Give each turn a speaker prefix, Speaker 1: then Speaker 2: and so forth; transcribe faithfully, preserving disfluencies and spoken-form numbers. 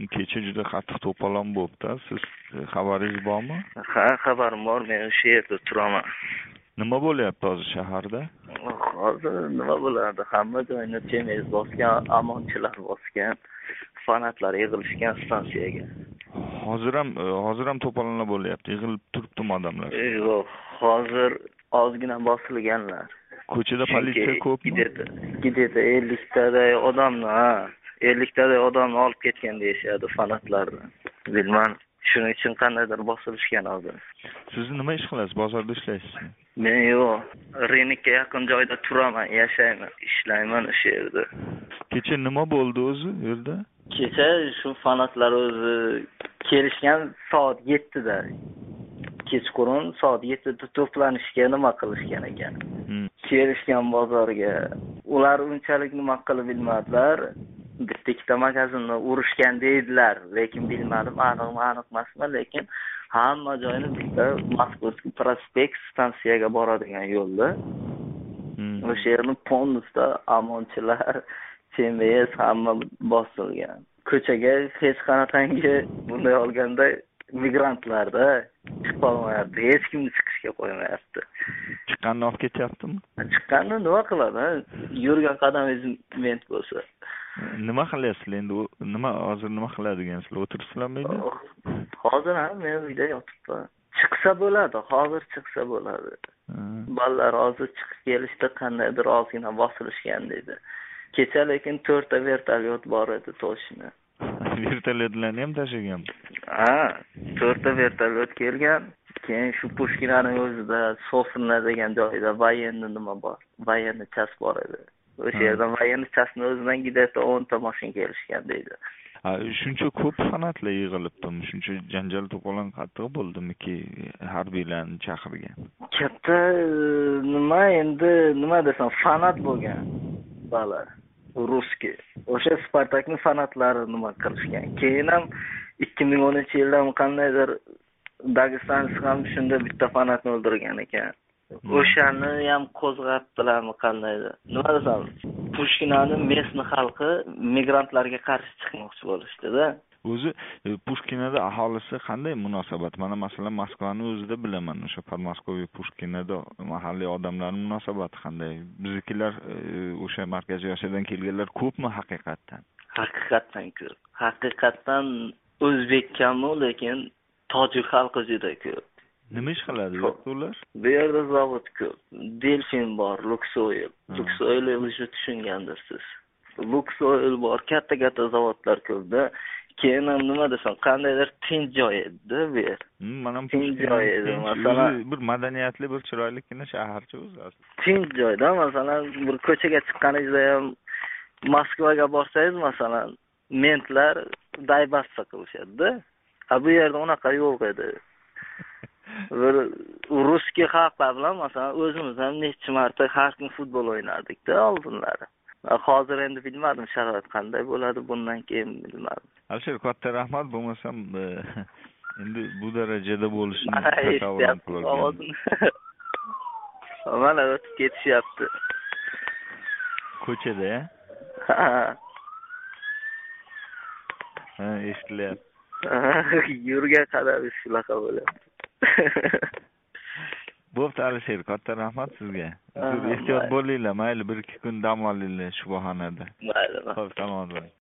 Speaker 1: kecha juda qattiq to'polon bo'libdi. Siz xabaringiz bormi?
Speaker 2: Ha, xabarim bor. Men o'sha yerda turaman.
Speaker 1: Nima bo'lyapti hozir shaharda?
Speaker 2: Hozir nima bo'ladi? Hamma joyni chemiz bosgan, amonchilar bosgan, fanatlar yig'ilishgan stansiyaga.
Speaker 1: Hozir ham hozir ham to'polonlar bo'lyapti. Yig'ilib turibdimi odamlar?
Speaker 2: Yo'q, hozir ozgina bosilganlar.
Speaker 1: Ko'chada politsiya ko'pmi?
Speaker 2: Gideta elliktaday odamni, ha, elliktaday odamni olib ketgan deyishadi fanatlarni. Bilmam, shuning uchun qandaydir bosilishgan hozir.
Speaker 1: Siz nima ish qilasiz? Bozorda ishlaysizmi?
Speaker 2: Men yo'q, Rinikka yaqin joyda turaman, yashayman, ishlayman o'sha yerda.
Speaker 1: Kecha nima bo'ldi o'zi u yerda?
Speaker 2: Kecha shu fanatlar o'zi kelishgan soat yettida. Kechqurun soat yettida to'planishga nima qilishgan ekan.
Speaker 1: Hmm.
Speaker 2: Kelishgan bozorga. Ular unchalik nima qilib bilmadilar. Bitta ikkita magazinni urishgan deydilar, lekin bilmadim, aniq aniq emasmi, lekin hamma joyni bitta Moskovskiy prospekt stansiyaga boradigan yo'lda.
Speaker 1: Hmm.
Speaker 2: O'sha yerni polностью amonchilar, chemez hamma bosilgan. Ko'chaga hech qanaqangi bunday olganda migrantlarda chiqib olmayapti, hech kimni chiqishga qo'ymayapti.
Speaker 1: Chiqqanni olib ketyaptimi?
Speaker 2: Chiqqanni nima qiladi? Yurgan qadamingiz ment bo'lsa.
Speaker 1: Nima qilyapsizlar endi? Nima hozir nima qiladigansizlar? O'tiribsizlarmi uyda?
Speaker 2: Hozir ham men uyda yotibman. Chiqsa bo'ladi, hozir chiqsa bo'ladi. Bolalar hozir chiqib kelishda qandaydir ozgina bosilishgan dedi. Kecha lekin to'rtta vertolyot bor edi toshni.
Speaker 1: Vertolyotlarni ham tashagan.
Speaker 2: Ha, to'rtta vertolyot kelgan. Keyin shu Pushkinaning o'zida Sofrina degan joyda voyenniy nima bor? Voyenniy chas bor edi. O'sha yerdan voyenniy chasni o'zidan gideta o'nta mashina kelishgan deydi.
Speaker 1: Ha, shuncha ko'p fanatlar yig'ilibdimi? Shuncha janjal to'polon qattiq bo'ldimiki harbiylarni chaqirgan.
Speaker 2: Katta nima endi nima desam, fanat bo'lgan. Bala. Ruskiy. O'sha Spartakning fanatlari nima qilishgan. Keyin ham ikki ming o'ninchi yilda qandaydir Dagestonlik ham shunda bitta fanatni o'ldirgan ekan. O'shani ham qo'zg'atdilarmi qandaydir. Nima desam, Pushkinaning mesni xalqi migrantlarga qarshi chiqmoqchi bo'lishdi-da.
Speaker 1: O'zi Pushkinada aholisi qanday munosabat? Mana masalan Moskvaning o'zida bilaman, o'sha Podmoskva Pushkinada mahalliy odamlarning munosabati qanday? Biznikilar o'sha markaziy Osiyodan kelganlar ko'pmi haqiqatdan?
Speaker 2: Haqiqatdan ko'p. Haqiqatdan o'zbek kamu, lekin tojik xalqi juda ko'p.
Speaker 1: Nima ish qiladi ular?
Speaker 2: Bu yerda zavod ko'p. Delfin bor, Luxoil. Luxoil o'zi tushungandirsiz. Luxoil bor, katta-katta zavodlar ko'pda. Keyin ham nima desam, qandaydir tinch joy edi bu yer.
Speaker 1: Mana
Speaker 2: tinch joy edi, masalan,
Speaker 1: bir madaniyatli, bir chiroylikgina shaharcha o'zi.
Speaker 2: Tinch joyda, masalan, bir ko'chaga chiqqaningizda ham Moskvaga borsangiz, masalan, mentlar daybasta qilishadi-da. Ha, bu yerda unaqa yo'q edi. Bir ruskiy xalqlar bilan masalan o'zimiz ham necha marta har kun futbol o'ynardik-da oldinlari. Hozir endi bilmadim sharoit qanday bo'ladi, bundan keyin bilmadim.
Speaker 1: Alisher, katta rahmat, bo'lmasam endi bu darajada bo'lishini
Speaker 2: tasavvur qilolmadim. Mana o'tib ketishyapti.
Speaker 1: Ko'chada, ya?
Speaker 2: Ha.
Speaker 1: Ha, eshitilyapti.
Speaker 2: Yurgan qadar shunaqa bo'lyapti.
Speaker 1: Bo'pti Alisher, katta rahmat sizga. Ehtiyot bo'linglar, mayli bir ikki kun dam olinglar shu bahonada.
Speaker 2: Mayli.
Speaker 1: Xo'p, salomat bo'ling.